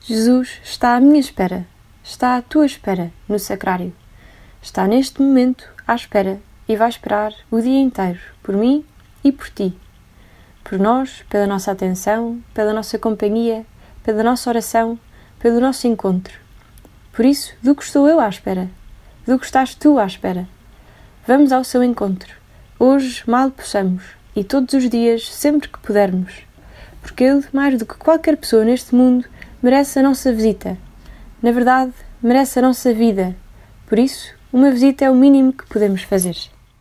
Jesus está à minha espera, está à tua espera no sacrário. Está neste momento à espera e vai esperar o dia inteiro por mim e por ti. Por nós, pela nossa atenção, pela nossa companhia, pela nossa oração, pelo nosso encontro. Por isso, do que estou eu à espera? Do que estás tu à espera? Vamos ao seu encontro, hoje mal possamos, e todos os dias, sempre que pudermos. Porque Ele, mais do que qualquer pessoa neste mundo, merece a nossa visita. Na verdade, merece a nossa vida. Por isso, uma visita é o mínimo que podemos fazer.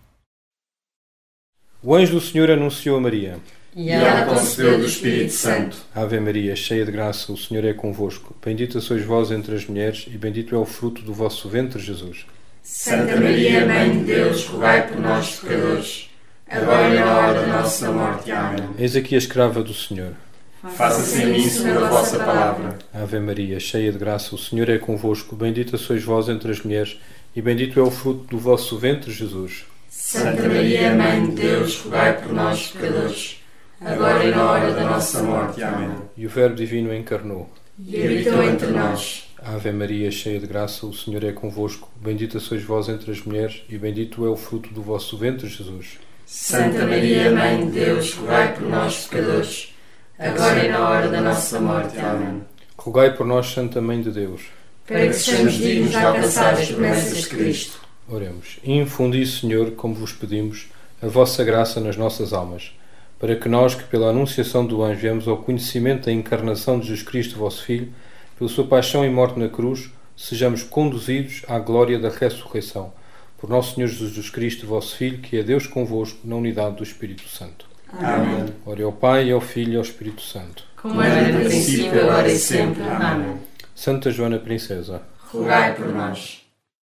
O anjo do Senhor anunciou a Maria. E ela concebeu do Espírito Santo. Ave Maria, cheia de graça, o Senhor é convosco. Bendita sois vós entre as mulheres, e bendito é o fruto do vosso ventre, Jesus. Santa Maria, Mãe de Deus, rogai por nós, pecadores, agora e na hora da nossa morte. Amém. Eis aqui a escrava do Senhor. Faça-se em mim segundo a vossa palavra. Ave Maria, cheia de graça, o Senhor é convosco. Bendita sois vós entre as mulheres, e bendito é o fruto do vosso ventre, Jesus. Santa Maria, Mãe de Deus, rogai por nós, pecadores, agora e na hora da nossa morte. Amém. E o Verbo Divino encarnou. E habitou entre nós. Ave Maria, cheia de graça, o Senhor é convosco. Bendita sois vós entre as mulheres, e bendito é o fruto do vosso ventre, Jesus. Santa Maria, Mãe de Deus, rogai por nós, pecadores, agora e na hora da nossa morte. Amém. Rogai por nós, Santa Mãe de Deus, para que sejamos dignos de alcançar as promessas de Cristo. Oremos. Infundi, Senhor, como vos pedimos, a vossa graça nas nossas almas, para que nós, que pela anunciação do anjo viemos ao conhecimento da encarnação de Jesus Cristo, vosso Filho, pela sua paixão e morte na cruz, sejamos conduzidos à glória da ressurreição. Por nosso Senhor Jesus Cristo, vosso Filho, que é Deus convosco, na unidade do Espírito Santo. Amém. Ore ao Pai, ao Filho e ao Espírito Santo. Como era no princípio, agora e sempre. Amém. Santa Joana Princesa, rogai por nós.